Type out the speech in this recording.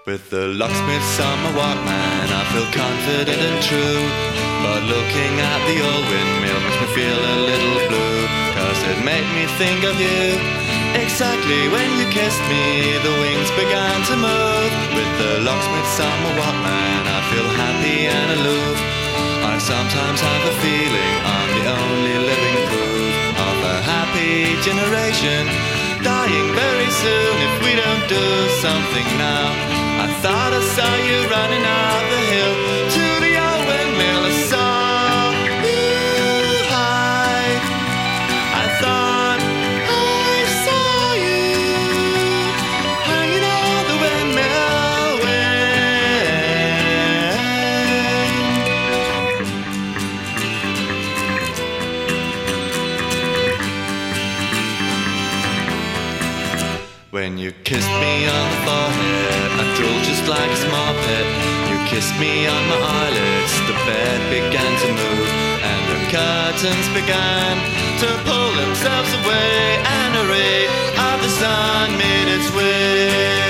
With the locksmith's on my Walkman, I feel confident and true. But looking at the old windmill makes me feel a little blue, 'cause it made me think of you. Exactly when you kissed me, the wings began to move. With the locksmith's on my Walkman, I feel happy and aloof. I sometimes have a feeling I'm the only living proof of a happy generation, dying very soon if we don't do something now. I thought I saw you running up the hill to the old windmill. I saw you hide. I thought I saw you hanging on the windmill wing. When you kissed me on the forehead, I drooled just like a small pet. You kissed me on my eyelids, the bed began to move, and the curtains began to pull themselves away, and a ray of the sun made its way.